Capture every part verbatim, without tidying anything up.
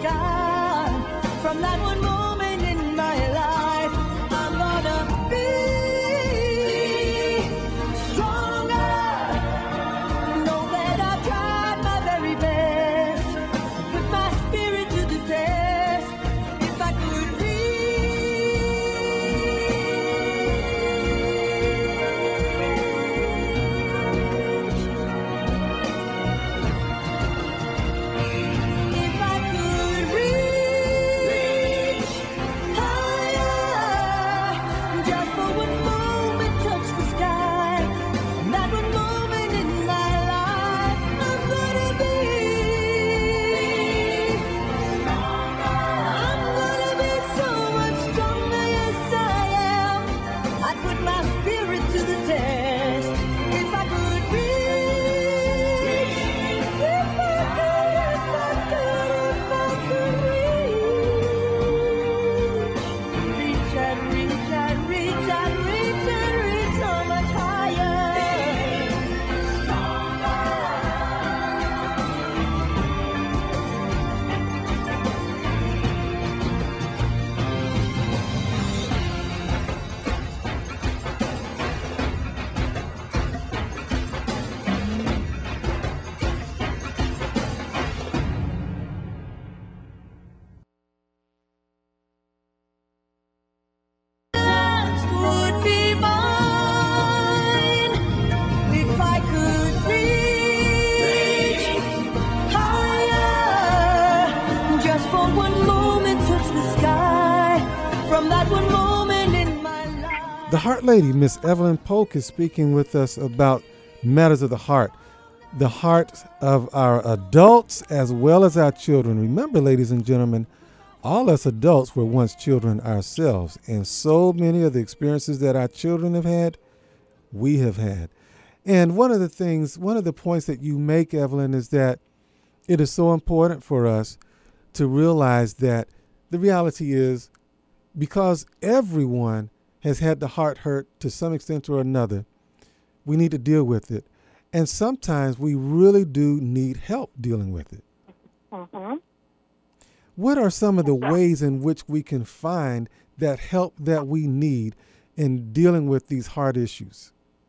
sky. From that one moment in my life, I'm gonna be stronger. Know that I've tried my very best, put my spirit to the test. If I could If I could reach higher, just for one moment touch the sky, that one moment in my life, I'm gonna be, I'm gonna be so much stronger, yes I am. I put my spirit to the test. If I could reach, if I could, if I could, if I could reach, reach and reach and reach and reach and reach so much higher. Last would be mine if I could reach higher, just for one moment touch the sky, from that one moment in my life. The Heart Lady, Miss Evelyn Polk, is speaking with us about matters of the heart, the heart of our adults as well as our children. Remember, ladies and gentlemen, all us adults were once children ourselves, and so many of the experiences that our children have had, we have had. And one of the things, one of the points that you make, Evelyn, is that it is so important for us to realize that the reality is, because everyone has had the heart hurt to some extent or another, we need to deal with it. And sometimes we really do need help dealing with it. Mm-hmm. What are some of the ways in which we can find that help that we need in dealing with these hard issues?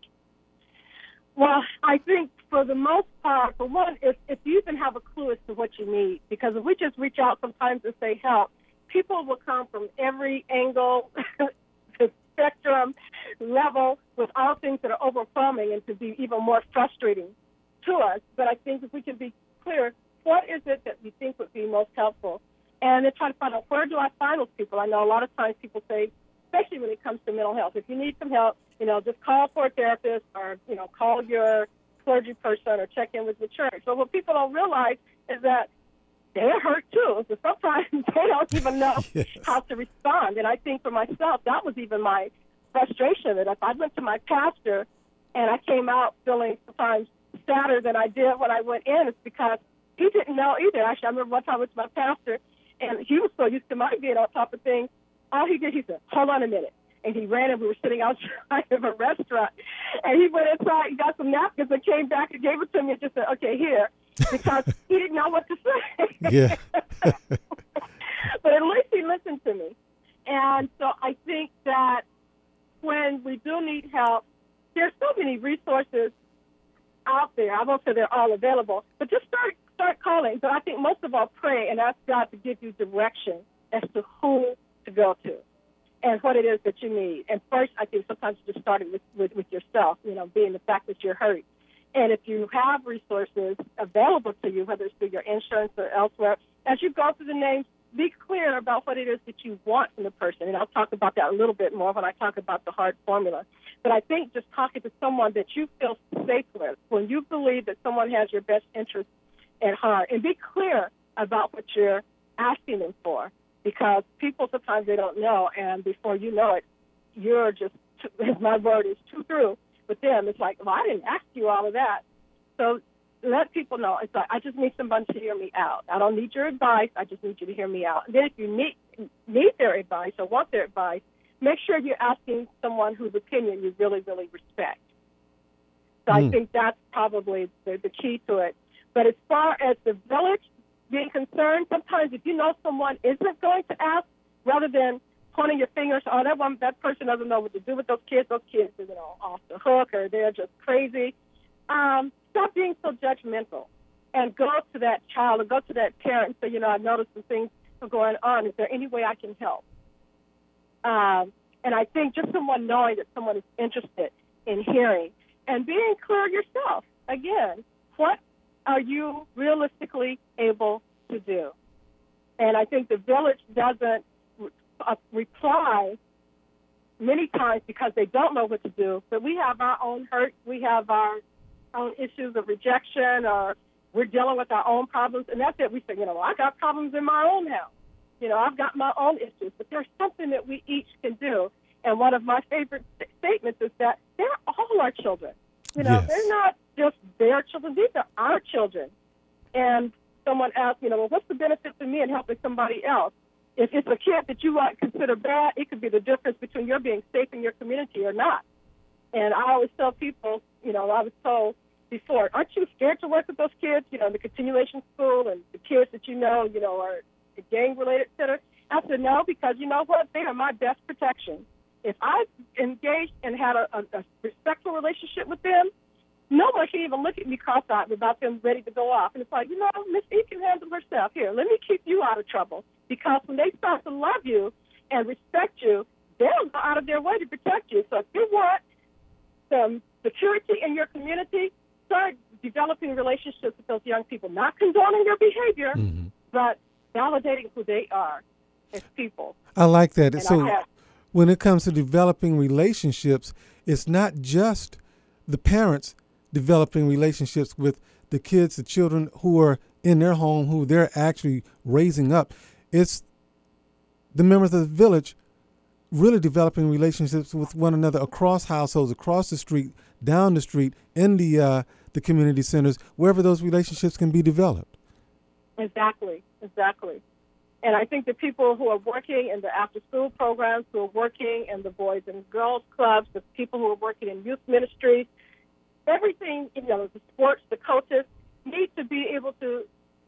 Well, I think for the most part, for one, if, if you even have a clue as to what you need, because if we just reach out sometimes and say help, people will come from every angle, the spectrum, level, with all things that are overwhelming and to be even more frustrating to us. But I think if we can be clear, what is it that we think would be most helpful? And then try to find out, where do I find those people? I know a lot of times people say, especially when it comes to mental health, if you need some help, you know, just call for a therapist or, you know, call your clergy person or check in with the church. So what people don't realize is that they're hurt too. So sometimes they don't even know Yes. how to respond. And I think for myself, that was even my frustration, that if I went to my pastor and I came out feeling sometimes sadder than I did when I went in, it's because he didn't know either. Actually, I remember one time I went to my pastor, and he was so used to my being on top of things. All he did, he said, hold on a minute. And he ran, and we were sitting outside of a restaurant. And he went inside and got some napkins and came back and gave it to me and just said, okay, here, because he didn't know what to say. Yeah. But at least he listened to me. And so I think that when we do need help, there's so many resources out there. I won't say they're all available, but just start start calling. But I think most of all, pray and ask God to give you direction as to who to go to and what it is that you need. And first, I think sometimes just starting with, with, with yourself, you know, being the fact that you're hurt. And if you have resources available to you, whether it's through your insurance or elsewhere, as you go through the names, be clear about what it is that you want from the person. And I'll talk about that a little bit more when I talk about the HEART formula. But I think just talking to someone that you feel safe with, when you believe that someone has your best interest at heart, and be clear about what you're asking them for, because people sometimes they don't know, and before you know it, you're just, my word is too through with them. It's like, well, I didn't ask you all of that. So let people know. It's like, I just need someone to hear me out. I don't need your advice. I just need you to hear me out. And then if you need need their advice or want their advice, make sure you're asking someone whose opinion you really, really respect. So mm. I think that's probably the, the key to it. But as far as the village, being concerned. Sometimes if you know someone isn't going to ask, rather than pointing your fingers, oh, that one, that person doesn't know what to do with those kids. Those kids are, you know, off the hook, or they're just crazy. Um, stop being so judgmental, and go to that child or go to that parent and say, you know, I noticed some things are going on. Is there any way I can help? Um, and I think just someone knowing that someone is interested in hearing and being clear yourself. Again, what are you realistically able to do? And I think the village doesn't uh, reply many times because they don't know what to do. But we have our own hurt. We have our own issues of rejection, or we're dealing with our own problems. And that's it. We say, you know, well, I got problems in my own house. You know, I've got my own issues. But there's something that we each can do. And one of my favorite st- statements is that they're all our children. You know, Yes. they're not just their children. These are our children. And someone asked, you know, well, what's the benefit to me in helping somebody else? If it's a kid that you might consider bad, it could be the difference between your being safe in your community or not. And I always tell people, you know, I was told before, aren't you scared to work with those kids, you know, the continuation school and the kids that you know, you know, are gang-related, et cetera? I said, no, because you know what? They are my best protection. If I engaged and had a, a, a respectful relationship with them, no one can even look at me cross-eyed without them ready to go off. And it's like, you know, Miss E can handle herself. Here, let me keep you out of trouble. Because when they start to love you and respect you, they'll go out of their way to protect you. So if you want some security in your community, start developing relationships with those young people, not condoning their behavior, Mm-hmm. but validating who they are as people. I like that. And So I have, when it comes to developing relationships, it's not just the parents developing relationships with the kids, the children who are in their home, who they're actually raising up. It's the members of the village really developing relationships with one another across households, across the street, down the street, in the uh, the community centers, wherever those relationships can be developed. exactly, exactly. And I think the people who are working in the after-school programs, who are working in the Boys and Girls Clubs, the people who are working in youth ministries, everything, you know, the sports, the coaches, need to be able to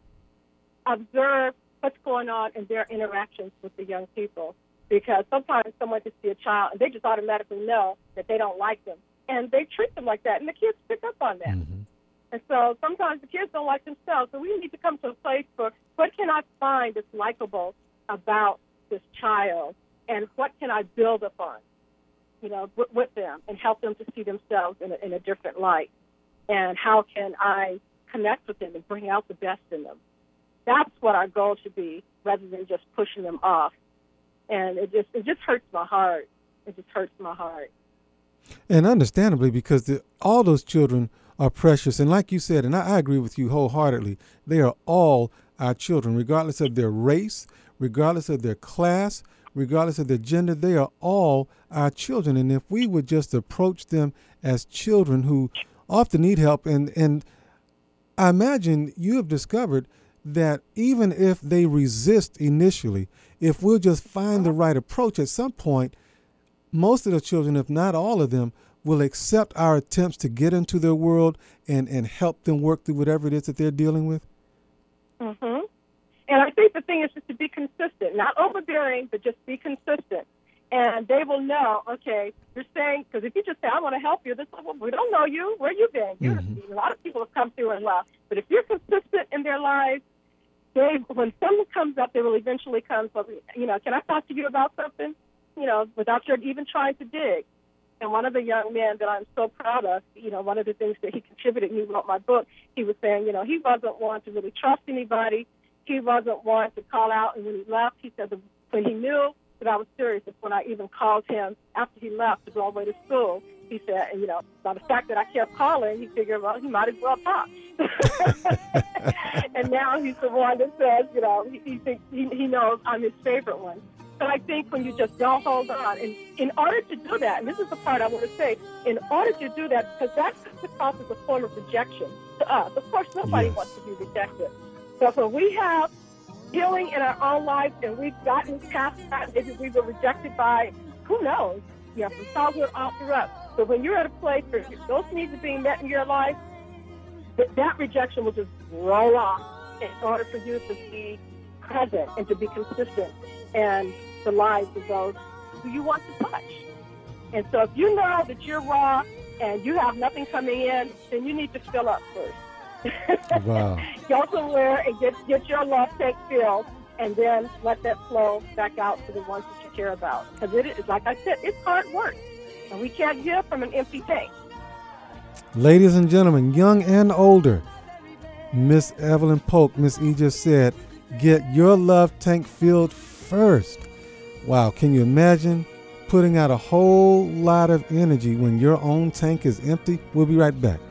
observe what's going on in their interactions with the young people. Because sometimes someone can see a child and they just automatically know that they don't like them. And they treat them like that, and the kids pick up on that. Mm-hmm. And so sometimes the kids don't like themselves. So we need to come to a place for what can I find that's likable about this child, and what can I build upon, you know, with, with them, and help them to see themselves in a, in a different light. And how can I connect with them and bring out the best in them? That's what our goal should be, rather than just pushing them off. And it just it just hurts my heart. It just hurts my heart. And understandably, because the, all those children are precious. And like you said, and I, I agree with you wholeheartedly, they are all our children, regardless of their race, regardless of their class, regardless of their gender. They are all our children. And if we would just approach them as children who often need help, and, and I imagine you have discovered that even if they resist initially, if we'll just find the right approach, at some point, most of the children, if not all of them, will accept our attempts to get into their world and, and help them work through whatever it is that they're dealing with. Mm-hmm. And I think the thing is just to be consistent, not overbearing, but just be consistent. And they will know, okay, you're saying, because if you just say, I want to help you, this, well, we don't know you. Where you been? You're, Mm-hmm. A lot of people have come through and left. But if you're consistent in their lives, they, when something comes up, they will eventually come, so, you know, can I talk to you about something? You know, without your even trying to dig. And one of the young men that I'm so proud of, you know, one of the things that he contributed, he wrote my book, he was saying, you know, he wasn't one to really trust anybody. He wasn't one to call out. And when he left, he said that when he knew that I was serious, it's when I even called him after he left to go all the way to school. He said, you know, by the fact that I kept calling, he figured, well, he might as well talk. And now he's the one that says, you know, he, he thinks he, he knows I'm his favorite one. So I think when you just don't hold on, and in order to do that, and this is the part I want to say, in order to do that, because that comes across as a form of rejection to us. Of course, nobody Yes. wants to be rejected. So when we have healing in our own lives and we've gotten past that, maybe we were rejected by, who knows, you know, from childhood all through us. But when you're at a place where those needs are being met in your life, that, that rejection will just roll off. in order for you to be present and to be consistent in the lives of those who you want to touch. And so if you know that you're raw and you have nothing coming in, then you need to fill up first. Wow. Go somewhere and get, get your love tank filled, and then let that flow back out to the ones that you care about. Because it is, like I said, it's hard work. And we can't give from an empty tank. Ladies and gentlemen, young and older, Miss Evelyn Polk, Miss E just said, get your love tank filled first. Wow, can you imagine putting out a whole lot of energy when your own tank is empty? We'll be right back.